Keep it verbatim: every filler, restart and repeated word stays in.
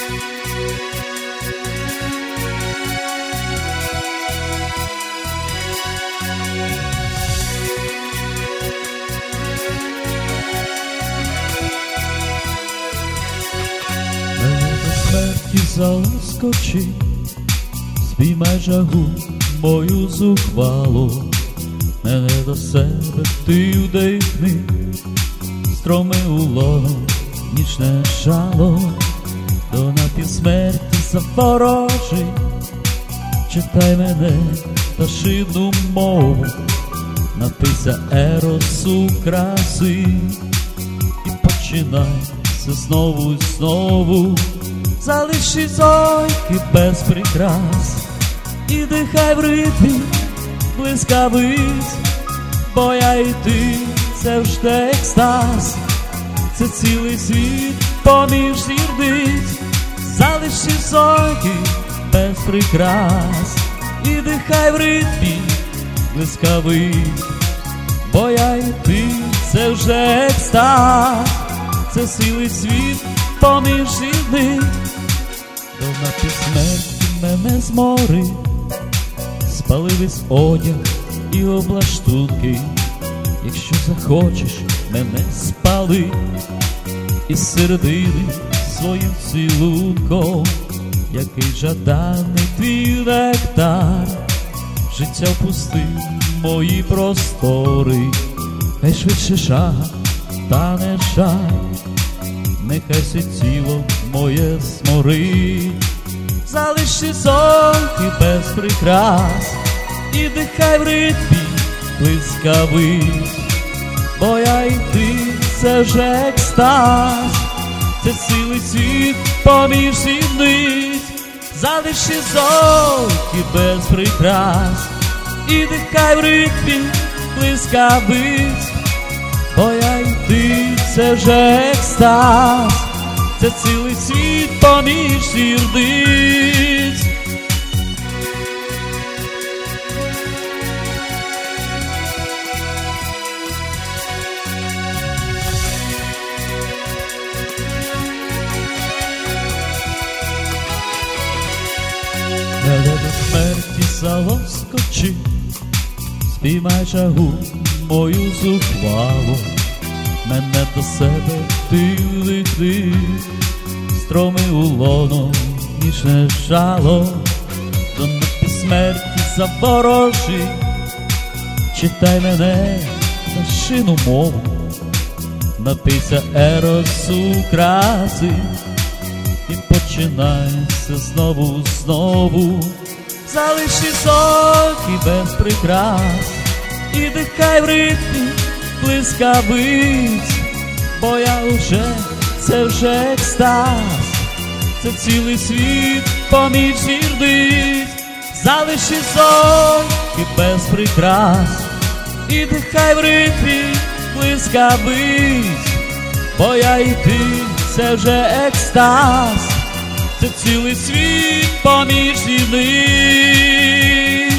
Смерті заскочи, спіймай жагу мою зухвалу, мене до себе ти вдихни, строми у лоно, нічне жало, до напівсмерті заворожи, читай мене пташину мову, напийся еросу краси, і починайся знову і знову. Залиши зойки без прикрас і дихай в ритмі блискавиць, бо я і ти — це вже екстаз, це цілий світ поміж зірниць. Залиши зойки без прикрас і дихай в ритмі блискавиць, бо я і ти — це вже екстаз, це цілий світ поміж зірниць. До напівсмерті мене змори, спали весь одяг і облаштунки. Якщо захочеш, мене спали із середини своїм цілунком, який жаданий твій нектар, життя впустив мої простори. Хай швидше шага тане жаль, нехай се тіло моє зморить. Залиши зоньки без прикрас і дихай в ритмі блискавиць, бо я і ти — це вже екстаз, це цілий світ поміж зірниць. Залиши зоньки без прикрас і дихай в ритмі блискавиць, бо я і ти — це вже екстаз, це цілий світ поміж зірниць. Мене до смерті залоскочи, спіймай жагу мою зухвалу, мене до себе ти вдихни, строми у лоно, ніжне жало, до напівсмерті заворожи, читай мене пташину мову, напийся еросу краси, і починайся знову, знову. Залиши зойки без прикрас і дихай в ритмі блискавиць, бо я уже — це вже екстаз, це цілий світ поміж зірниць. Залиши зойки без прикрас і дихай в ритмі блискавиць, бо я і ти — це вже екстаз, це цілий світ поміж зірниць.